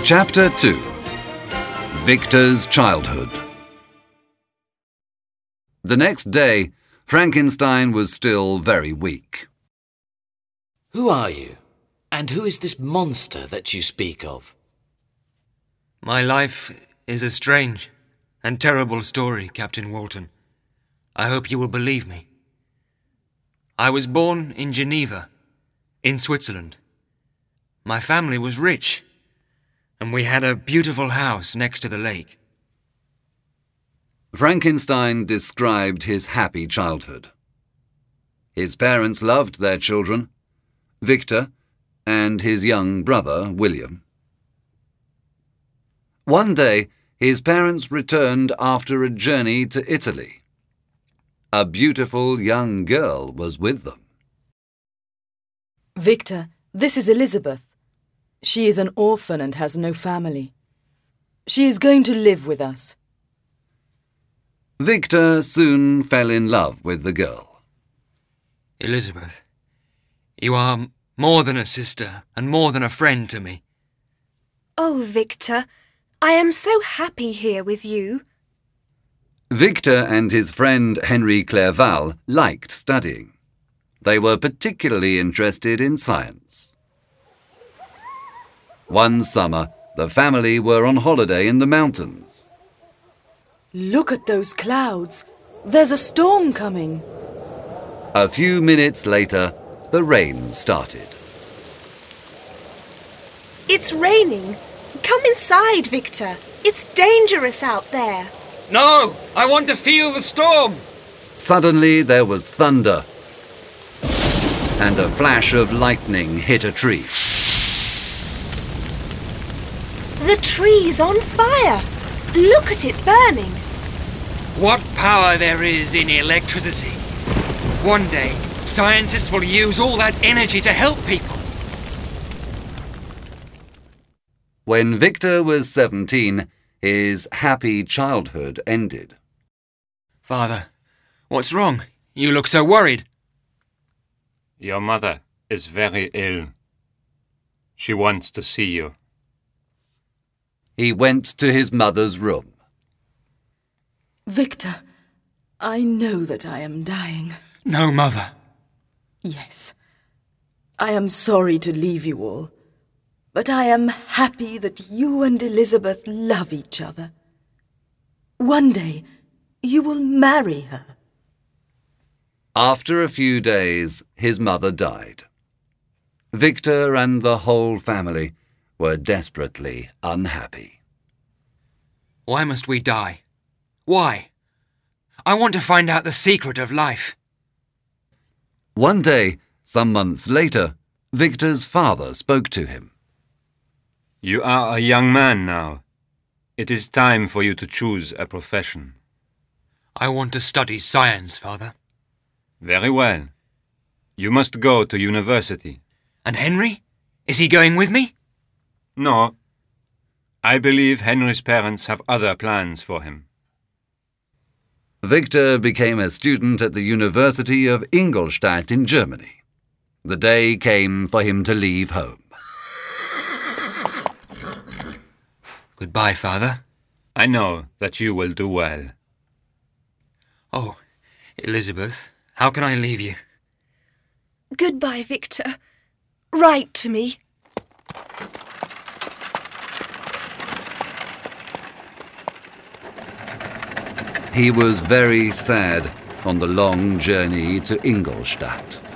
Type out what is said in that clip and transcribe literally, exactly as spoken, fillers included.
Chapter two. Victor's Childhood. The next day, Frankenstein was still very weak. Who are you? And who is this monster that you speak of? My life is a strange and terrible story, Captain Walton. I hope you will believe me. I was born in Geneva, in Switzerland. My family was rich, and we had a beautiful house next to the lake. Frankenstein described his happy childhood. His parents loved their children, Victor and his young brother, William. One day, his parents returned after a journey to Italy. A beautiful young girl was with them. Victor, this is Elizabeth. She is an orphan and has no family. She is going to live with us. Victor soon fell in love with the girl. Elizabeth, you are more than a sister and more than a friend to me. Oh, Victor, I am so happy here with you. Victor and his friend Henry Clerval liked studying. They were particularly interested in science. One summer, the family were on holiday in the mountains. Look at those clouds. There's a storm coming. A few minutes later, the rain started. It's raining. Come inside, Victor. It's dangerous out there. No! I want to feel the storm! Suddenly there was thunder, and a flash of lightning hit a tree. The tree's on fire. Look at it burning. What power there is in electricity! One day, scientists will use all that energy to help people. When Victor was seventeen, his happy childhood ended. Father, what's wrong? You look so worried. Your mother is very ill. She wants to see you. He went to his mother's room. Victor, I know that I am dying. No, Mother. Yes, I am sorry to leave you all, but I am happy that you and Elizabeth love each other. One day, you will marry her. After a few days, his mother died. Victor and the whole family were desperately unhappy. Why must we die? Why? I want to find out the secret of life. One day, some months later, Victor's father spoke to him. You are a young man now. It is time for you to choose a profession. I want to study science, Father. Very well. You must go to university. And Henry? Is he going with me? No. I believe Henry's parents have other plans for him. Victor became a student at the University of Ingolstadt in Germany. The day came for him to leave home. Goodbye, Father. I know that you will do well. Oh, Elizabeth, how can I leave you? Goodbye, Victor. Write to me. He was very sad on the long journey to Ingolstadt.